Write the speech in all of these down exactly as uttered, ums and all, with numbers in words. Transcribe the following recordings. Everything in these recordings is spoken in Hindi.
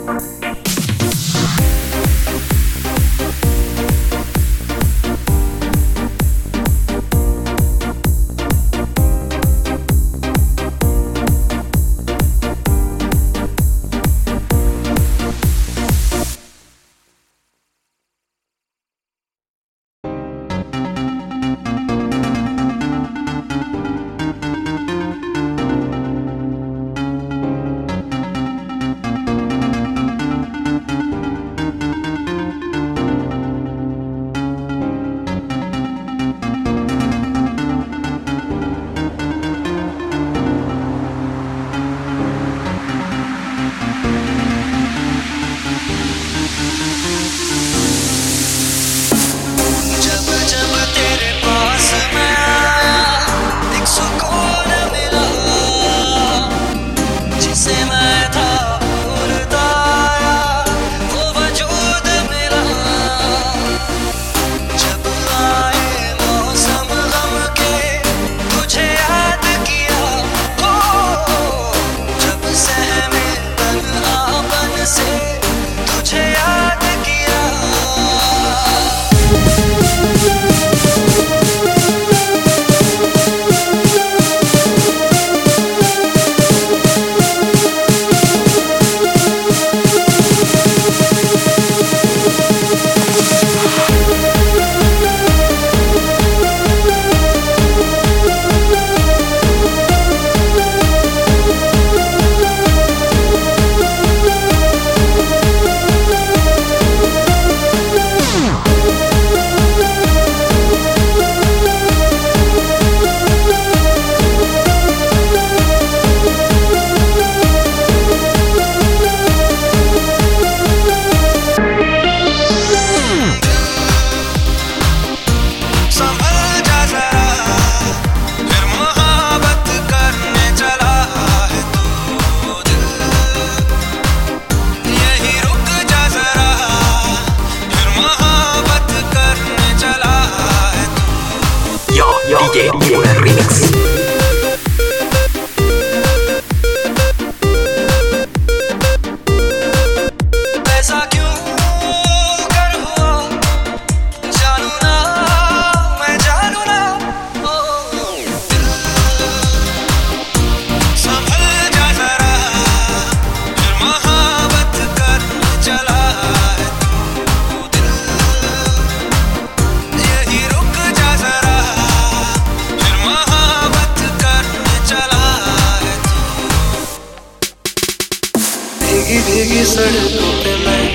भीगी भीगी सड़कों पे मैं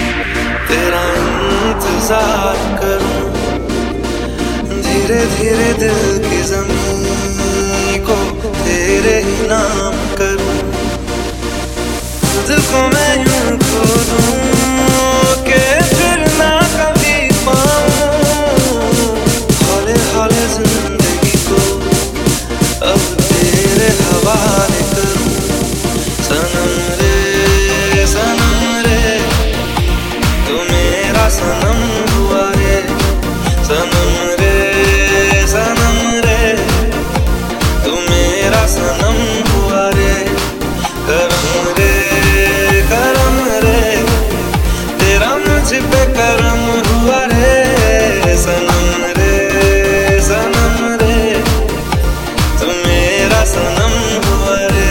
तेरा इंतजार करूं, धीरे धीरे दिल की ज़मीन को तेरे ही नाम करूं, खुद को मैं यूं खो दूं कि फिर ना कभी पाऊं, हौले हौले जिंदगी को अब तेरे हवाले करूं। सनम रे सनम रे तू मेरा सनम हुआ रे, सनम रे सनम रे तू मेरा सनम हुआ रे, करम रे करम रे तेरा मुझ पे करम हुआ रे, सनम रे सनम रे तू मेरा सनम हुआ रे।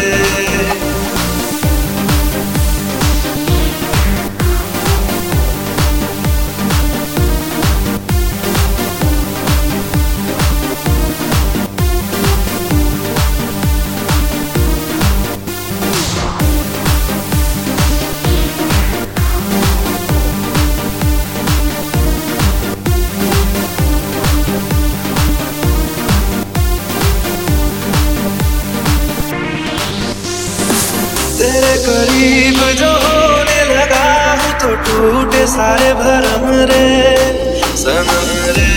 तेरे करीब जो होने लगा हूँ तो टूटे सारे भरम रे, सनम रे